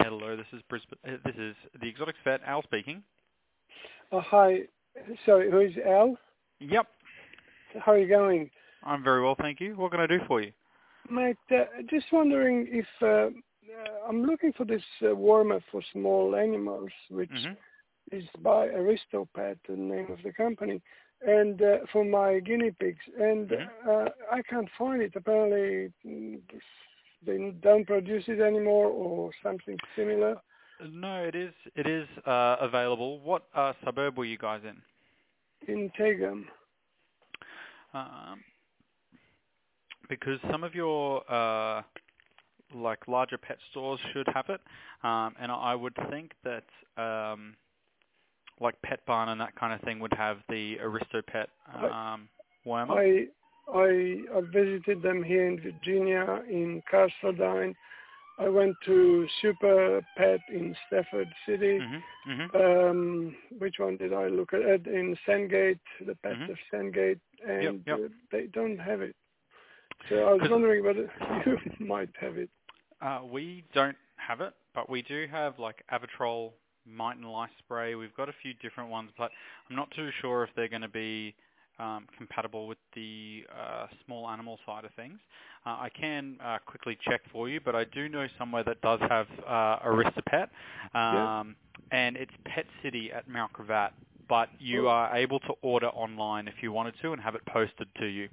Hello, this is Brisbane. This is the Exotics Vet, Al speaking. Oh, hi. Sorry, who's Al? Yep, How are you going? I'm very well, thank you. What can I do for you? Mate, just wondering if I'm looking for this warmer for small animals, which is by Aristopet, the name of the company, and for my guinea pigs. And I can't find it. Apparently, they don't produce it anymore or something similar. No, it is available. What suburb were you guys in? In Tegum. Because some of your like larger pet stores should have it, and I would think that like Pet Barn and that kind of thing would have the Aristopet wormer. I visited them here in Virginia, in Castledine. I went to Super Pet in Stafford City. Which one did I look at? In Sandgate, the Pets of Sandgate, and they don't have it. So I was wondering whether you might have it. We don't have it, but we do have like Avitrol Mite and Lice spray. We've got a few different ones, but I'm not too sure if they're going to be compatible with the small animal side of things. I can quickly check for you, but I do know somewhere that does have Aristopet, and it's Pet City at Mount Gravatt, but you are able to order online if you wanted to and have it posted to you.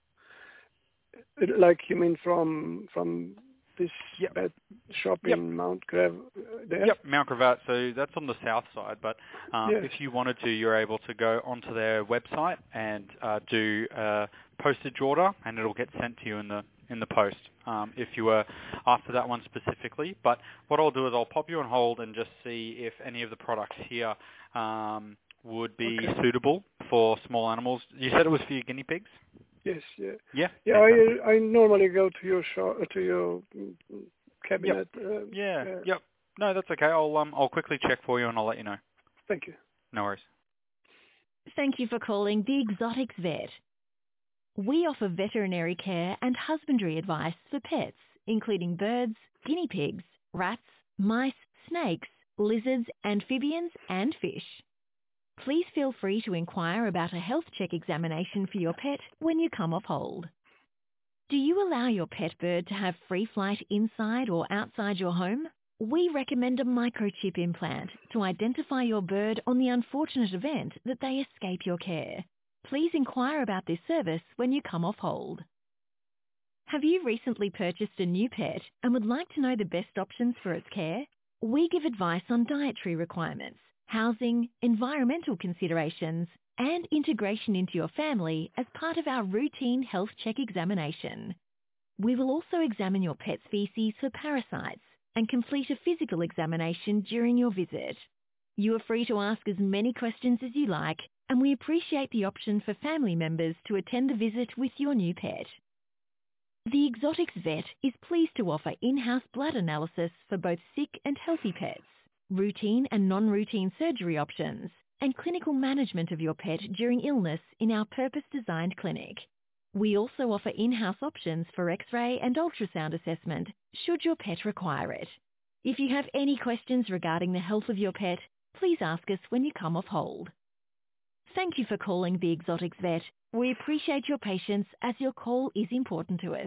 Like you mean from this pet shop in Mount Gravatt? Yep, Mount Gravatt. So that's on the south side. But if you wanted to, you're able to go onto their website and do a postage order, and it'll get sent to you in the post. If you were after that one specifically. But what I'll do is I'll pop you on hold and just see if any of the products here would be suitable for small animals. You said it was for your guinea pigs? Yes, Yeah. I normally go to your shop, to your cabinet. Yep. No, that's okay. I'll quickly check for you and I'll let you know. Thank you. No worries. Thank you for calling the Exotics Vet. We offer veterinary care and husbandry advice for pets, including birds, guinea pigs, rats, mice, snakes, lizards, amphibians, and fish. Please feel free to inquire about a health check examination for your pet when you come off hold. Do you allow your pet bird to have free flight inside or outside your home? We recommend a microchip implant to identify your bird on the unfortunate event that they escape your care. Please inquire about this service when you come off hold. Have you recently purchased a new pet and would like to know the best options for its care? We give advice on dietary requirements, housing, environmental considerations, and integration into your family as part of our routine health check examination. We will also examine your pet's feces for parasites and complete a physical examination during your visit. You are free to ask as many questions as you like, and we appreciate the option for family members to attend the visit with your new pet. The Exotics Vet is pleased to offer in-house blood analysis for both sick and healthy pets, routine and non-routine surgery options, and clinical management of your pet during illness in our purpose-designed clinic. We also offer in-house options for X-ray and ultrasound assessment should your pet require it. If you have any questions regarding the health of your pet, please ask us when you come off hold. Thank you for calling the Exotics Vet. We appreciate your patience as your call is important to us.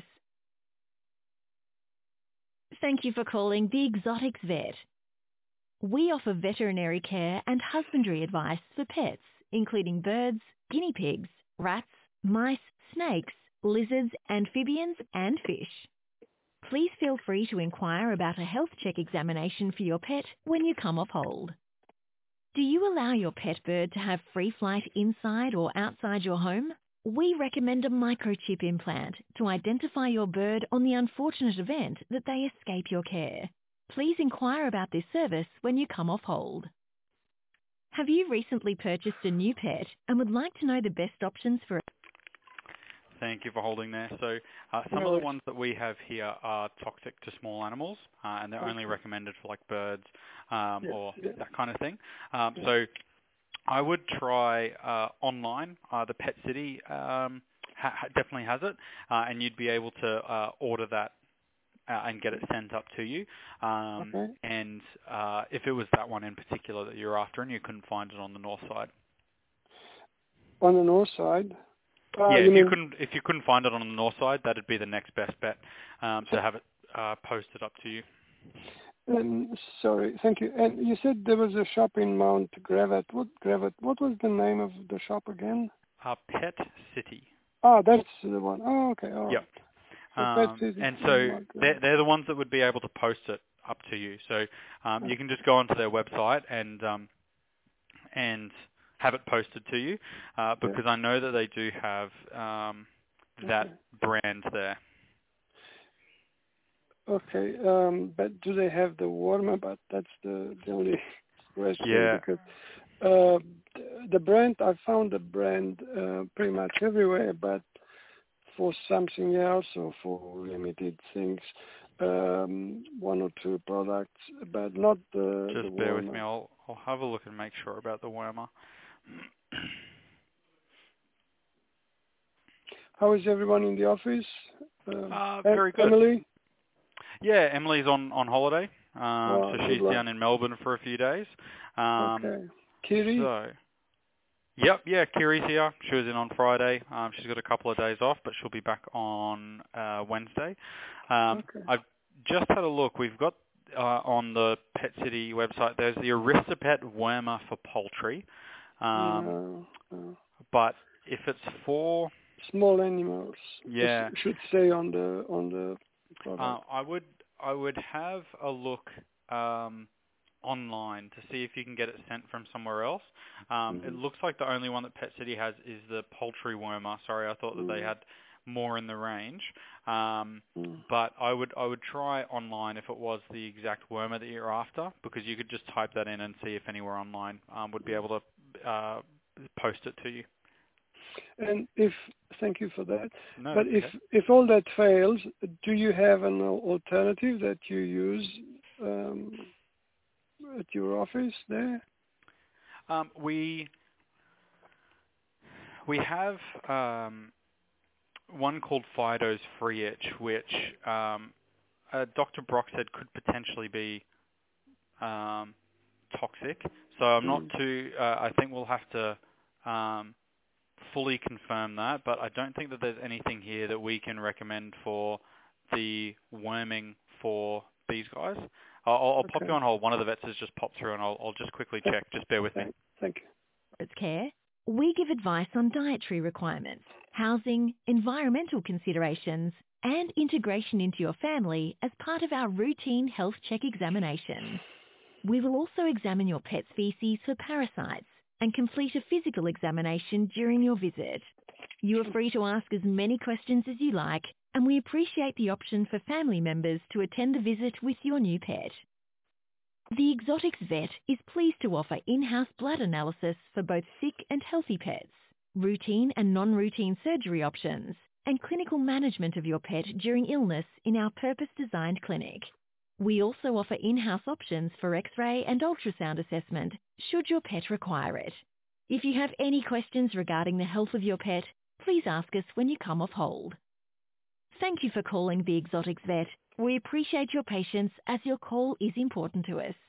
Thank you for calling the Exotics Vet. We offer veterinary care and husbandry advice for pets, including birds, guinea pigs, rats, mice, snakes, lizards, amphibians, and fish. Please feel free to inquire about a health check examination for your pet when you come off hold. Do you allow your pet bird to have free flight inside or outside your home? We recommend a microchip implant to identify your bird on the unfortunate event that they escape your care. Please inquire about this service when you come off hold. Have you recently purchased a new pet and would like to know the best options for it? Thank you for holding there. So some of the ones that we have here are toxic to small animals, and they're only recommended for like birds or that kind of thing. So I would try online. The Pet City definitely has it, and you'd be able to order that and get it sent up to you. Okay. And if it was that one in particular that you're after and you couldn't find it on the north side. On the north side? Yeah, if you couldn't find it on the north side, that'd be the next best bet to have it posted up to you. Sorry, thank you. And you said there was a shop in Mount Gravatt. What was the name of the shop again? Pet City. Oh, that's the one. Oh, okay. All right. Yep. So Pet City and so they're the ones that would be able to post it up to you. So you can just go onto their website and have it posted to you because I know that they do have that brand there. Okay, but do they have the warmer? But that's the only question. Yeah. Because the brand, I found the brand pretty much everywhere, but for something else or for limited things, one or two products, but not the Just bear with me. I'll have a look and make sure about the wormer. How is everyone in the office? Very good. Emily? Yeah, Emily's on holiday, so she's down in Melbourne for a few days. Okay. Kiri? Kiri's here. She was in on Friday. She's got a couple of days off, but she'll be back on Wednesday. I've just had a look. We've got on the Pet City website, there's the Aristopet wormer for poultry. But if it's for small animals, yeah, it should say on the product. I would have a look online to see if you can get it sent from somewhere else. It looks like the only one that Pet City has is the poultry wormer. Sorry, I thought that they had more in the range. But I would try online if it was the exact wormer that you're after, because you could just type that in and see if anywhere online would be able to post it to you. And thank you for that. No, but if all that fails, do you have an alternative that you use at your office there? We have one called Fido's Free Itch, which Dr. Brock said could potentially be toxic. So I'm not too. I think we'll have to fully confirm that, but I don't think that there's anything here that we can recommend for the worming for these guys. I'll pop you on hold. One of the vets has just popped through, and I'll just quickly check. Just bear with me. Thank you. It's Care. We give advice on dietary requirements, housing, environmental considerations, and integration into your family as part of our routine health check examination. We will also examine your pet's feces for parasites and complete a physical examination during your visit. You are free to ask as many questions as you like, and we appreciate the option for family members to attend the visit with your new pet. The Exotics Vet is pleased to offer in-house blood analysis for both sick and healthy pets, routine and non-routine surgery options, and clinical management of your pet during illness in our purpose-designed clinic. We also offer in-house options for X-ray and ultrasound assessment should your pet require it. If you have any questions regarding the health of your pet, please ask us when you come off hold. Thank you for calling the Exotics Vet. We appreciate your patience as your call is important to us.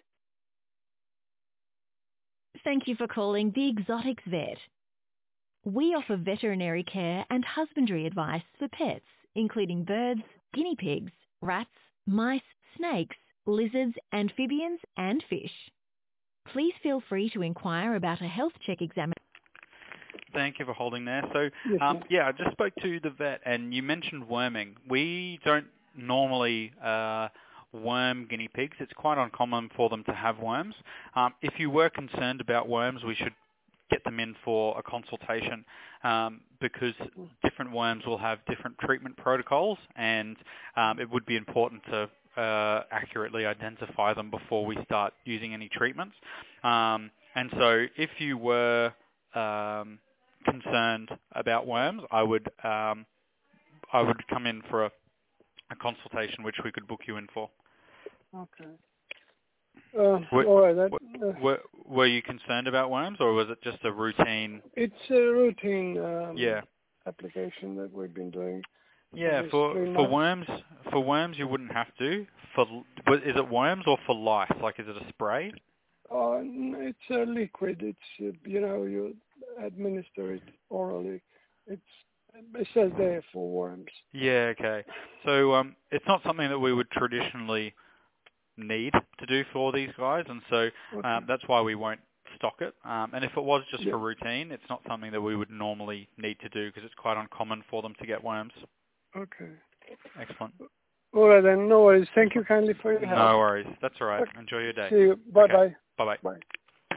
Thank you for calling the Exotics Vet. We offer veterinary care and husbandry advice for pets, including birds, guinea pigs, rats, mice, snakes, lizards, amphibians, and fish. Please feel free to inquire about a health check examination. Thank you for holding there. So, I just spoke to the vet, and you mentioned worming. We don't normally worm guinea pigs. It's quite uncommon for them to have worms. If you were concerned about worms, we should get them in for a consultation because different worms will have different treatment protocols, and it would be important to accurately identify them before we start using any treatments. And so if you were concerned about worms, I would come in for a consultation, which we could book you in for. Okay. All right. Were you concerned about worms, or was it just a routine? It's a routine Yeah. application that we've been doing. Yeah, these for 3 months? worms you wouldn't have to. Is it worms or for lice? Like, is it a spray? It's a liquid. It's you administer it orally. It says there for worms. Yeah, okay. So it's not something that we would traditionally need to do for these guys, and so Okay. that's why we won't stock it. And if it was just Yeah. for routine, it's not something that we would normally need to do because it's quite uncommon for them to get worms. Okay. Excellent. All right then. No worries. Thank you kindly for your help. No worries. That's all right. Okay. Enjoy your day. See you. Bye-bye. Okay. Bye-bye. Bye.